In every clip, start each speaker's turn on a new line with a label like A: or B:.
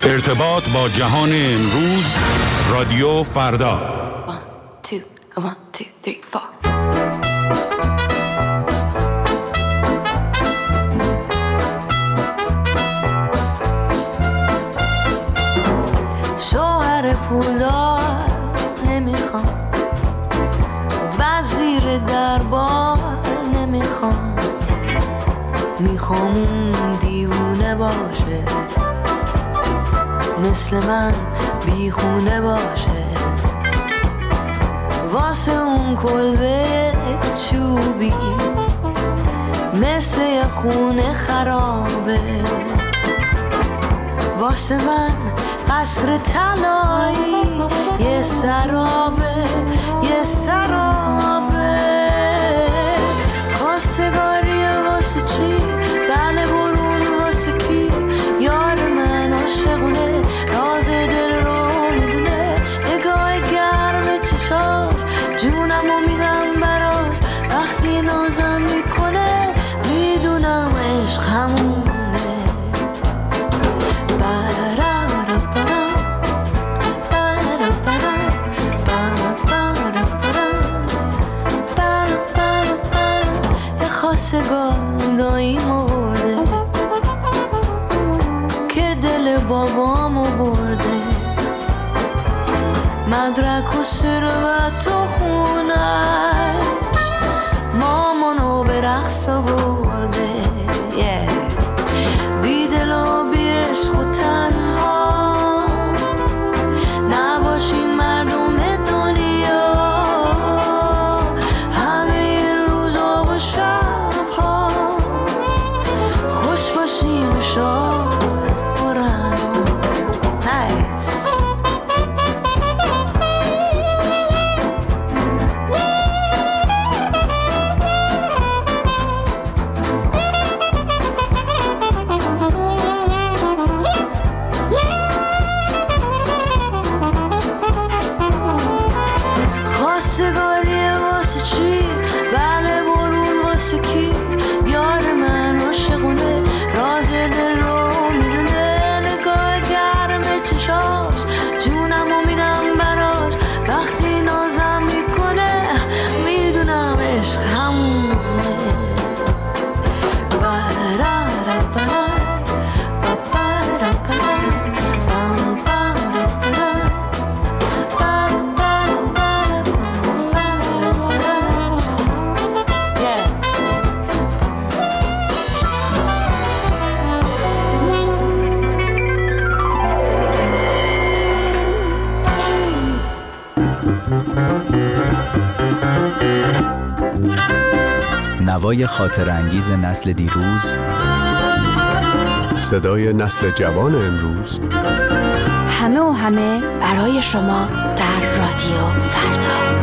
A: ارتباط با جهان امروز، رادیو فردا.
B: 1 2 3 4.
C: شوهر پولدار نمیخوام، وزیر دربار نمیخوام، میخوام اون دیوونه باشه، مثل من بیخونه باشه، واسه اون کلبه چوبی مثل یه خونه خرابه، واسه من قصر طلایی یه سرابه، یه سرابه. خواستگاری واسه چی؟ بله برون واسه کی؟ یار من عاشقونه، راز دل رو میدونه، نگاه گرم چشاش جونمو میدم براش، وقتی نازم میکنه میدونم عشق همونه. خواستگار داییمو برده که دل بابامو برده، مدرک و ثروت و خونش مامانو به رقص برده. بی دل و بی عشق و تنها نباشین مردم دنیا، همه این روزا و شبها خوش باشین و شاد برن. نایس. خواستگاری واسه چی؟ بله برون واسه کی؟ یار من عاشقونه، راز دل رو میدونه، نگاه گرم چشاش جونمو میدم براش، وقتی نازم میکنه میدونم عشق همونه.
D: نوای خاطرانگیز نسل دیروز،
E: صدای نسل جوان امروز،
B: همه و همه برای شما در رادیو فردا.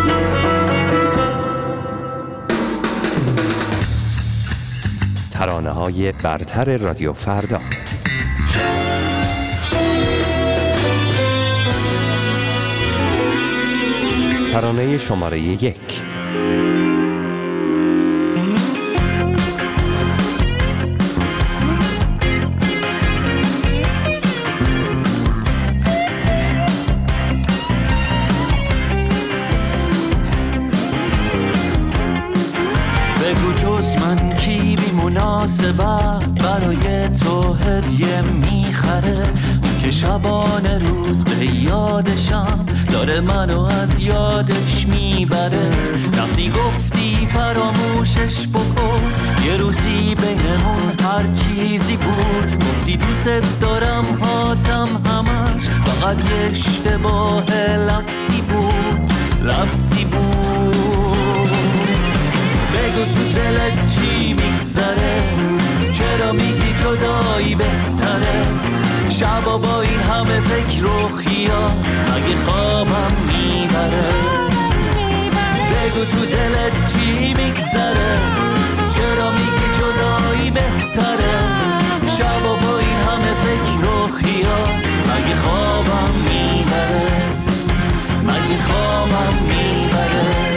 F: ترانه‌های برتر رادیو فردا. ترانه شماره 1.
G: بگو جز من کی بی مناسبت برای تو هدیه میخره، که شبانه روز به یادشم داره منو از یادش میبره. رفتی گفتی فراموشش بکن، یه روزی بینمون هر چیزی بود، گفتی دوست دارم هاتم همش فقط یه اشتباه لفظی بود، لفظی بود. بگو تو دلت چی میگذره، چرا میگی جدایی بهتره، شبا با این همه فکر و خیال مگه خوابم میبره. بگو تو دلت چی میگذره، چرا میگی جدایی بهتره، شبا با این همه فکر و خیال مگه خوابم میبره، مگه خوابم میبره.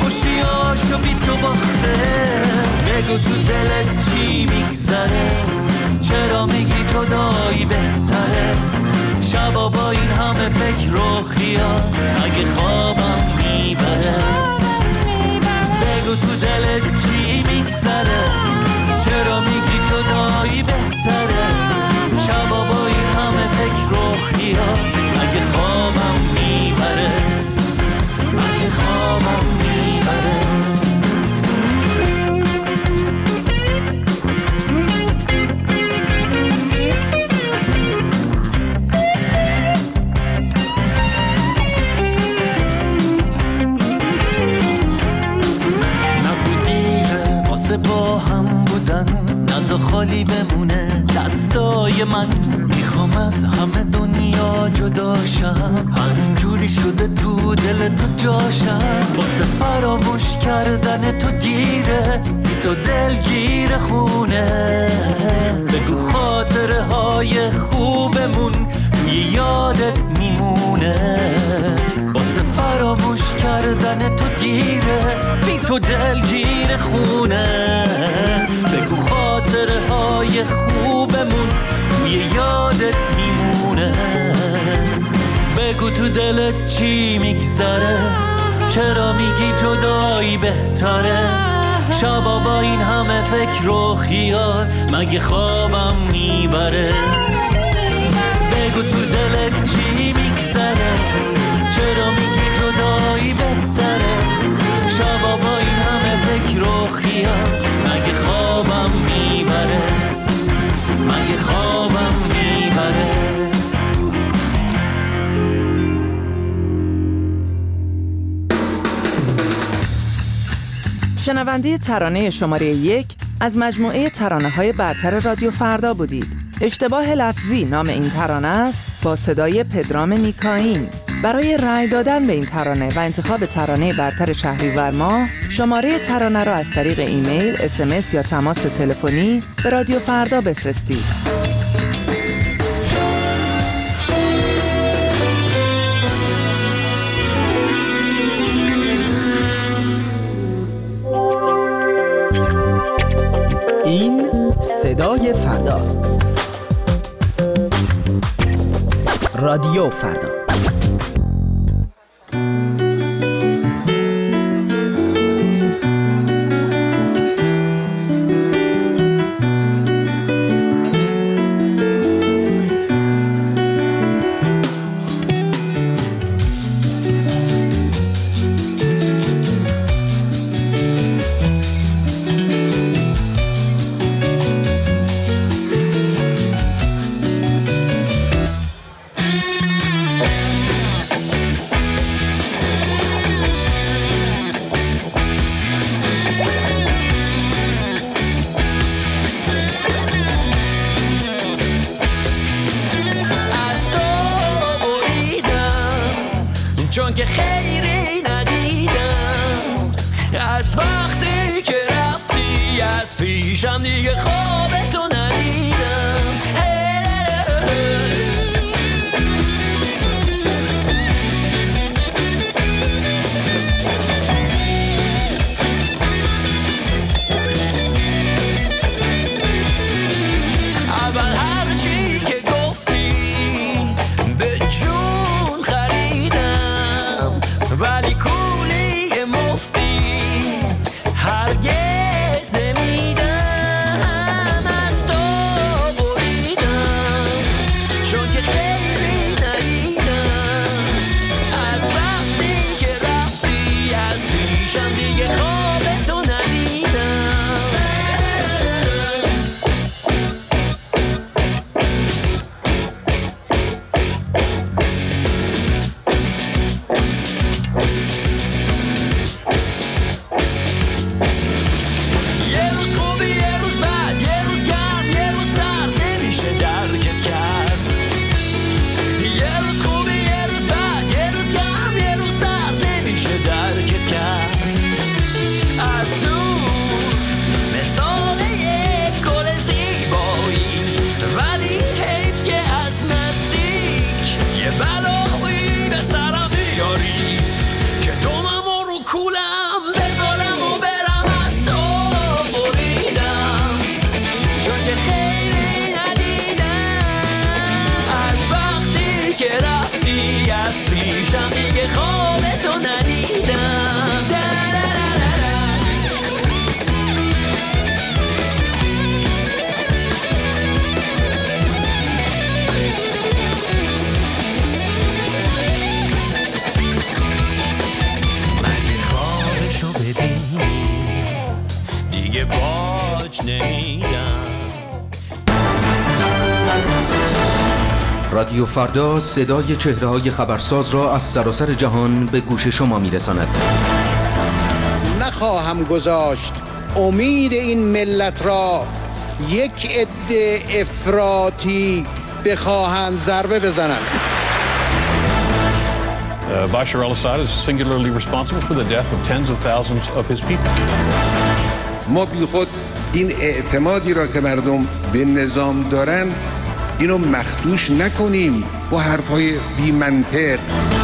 G: خوشیاشو بی تو باخته. بگو تو دلت چی میگذره، چرا میگی جدایی بهتره. شبا با این همه فکر و خیال اگه خوابم میبره. بگو تو دلت چی میگذره، چرا میگی جدایی بهتره. شبا با این همه فکر و خیال اگه خوابم میبره، اگه خوابم میبره. با هم بودن نزا خالی بمونه دستای من. میخوام از همه دنیا جداشم، هر جوری شده تو دل تو جاشم. واسه فراموش کردن تو دیره، بی تو دلگیر خونه. بگو خاطره های خوبمون توی یادت میمونه. واسه فراموش کردن تو دیره، بی تو دلگیر خونه. بگو خاطره های خوبمون توی یادت میمونه. بگو تو دلت چی میگذره، چرا میگی جدایی بهتره. شبا با این همه فکر و خیال مگه خوابم میبره. بگو تو دلت چی میگذره، چرا میگی جدایی بهتره. شبا با این همه فکر و خیال مگه خوابم میبره، مگه خوابم میبره.
H: شنونده ترانه شماره 1 از مجموعه ترانه‌های برتر رادیو فردا بودید. اشتباه لفظی نام این ترانه است با صدای پدرام نیکاین. برای رأی دادن به این ترانه و انتخاب ترانه برتر شهریور ماه شماره ترانه را از طریق ایمیل، SMS یا تماس تلفنی به رادیو فردا بفرستید.
I: این صدای فرداست. رادیو فردا.
C: چون که خیری ندیدم از وقتی که رفتی، از پیشم دیگه خوابتو ندیدم. اول هر چی که گفتی به جون خریدم، ولی کولی مفتی هرگز نمیدم. از تو بریدم چون که خیلی ندیدم، از وقتی که رفتی، از پیشم دیگه خوابتو ندیدم.
J: دیگه باج نمیدم.
K: رادیو فردا صدای چهره‌های خبرساز را از سراسر جهان به گوش شما می‌رساند.
L: نخواهم گذاشت امید این ملت را یک عده افراطی بخواهند ضربه بزنند.
A: Bashar al-Assad is singularly responsible for the death of tens of thousands of his people.
M: ما بی خود این اعتمادی را که مردم به نظام دارن اینو مخدوش نکنیم با حرفای بی منطق.